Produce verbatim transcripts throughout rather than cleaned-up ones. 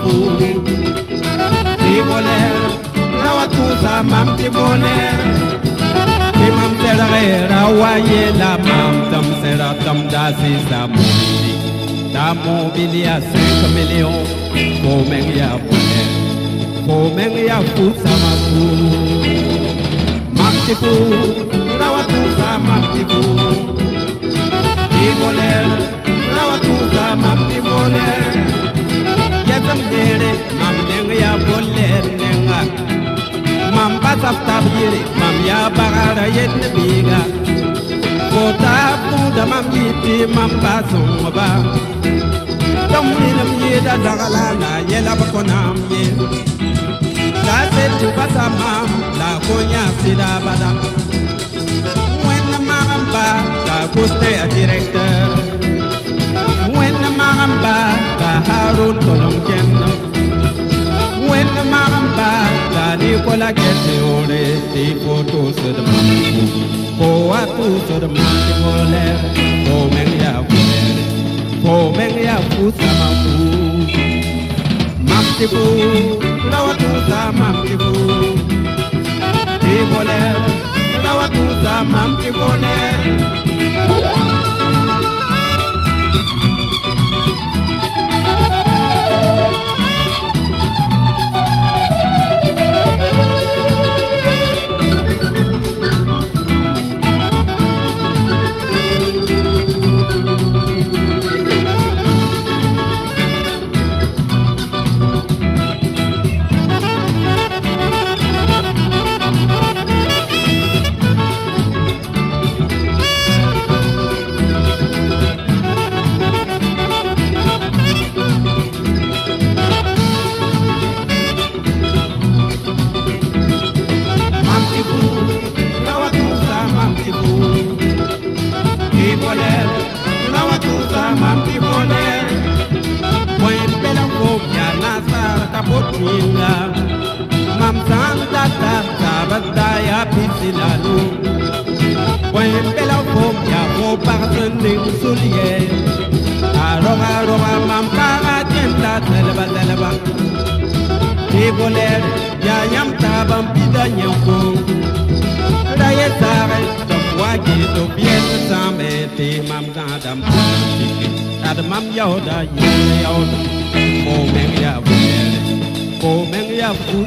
Tiboler, Rawatusa, Mam Tiboler, Timam Terra, Waye, la Mam, Tam Sera, Tam Dazis, la Mobili, la Mobilia, cinq millions, Momengia Boler, Momengia Fusamaku, Mam Tibu, Rawatusa, Mam Tibu, Tiboler, Rawatusa, Mam Tiboler. Yatam dere, mam denga boler nenga. Mam basap tabiri, mam ya bagara yetne biga. Kota puda mam yiti, mam basum ba. Tom minam yeda dagalana, yela bakonam ye. Kase tu basamam, la konya sida bada. When the mamba, la poste a director. When the mamba, the Harun Colombian. When the mamba, the Nicola gets the old, the photos of the mountain. For what to the mountain, for many of them, for many of food, some of food. Mamtibu, Rawatusa, Mamtibu, Tibole, Rawatusa, Mamtibole. Mam santa tata badaya pisilalu. When bela fobia fo partening sulie. Aroma aroma mam para tienda teleba teleba. Tiboler ya yam tabam pida nyoko. Raye sare topwagi to bien sambe te mam gadam. Adamam yoda yoda. Oh mengia vele. Oh, many of food,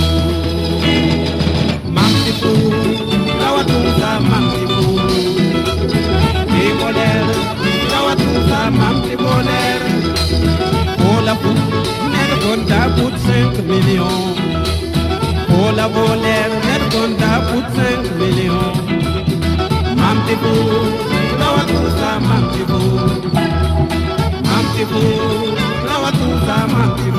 Mamtibu, Rawatusa, Mamtibu, Tiboler, Rawatusa, Mamtiboler, pour la food, never conta put cinq millions, pour la voler, never conta put cinq millions, Mamtibu, Rawatusa, Mamtibu, Mamtibu, Rawatusa, Mamtibu.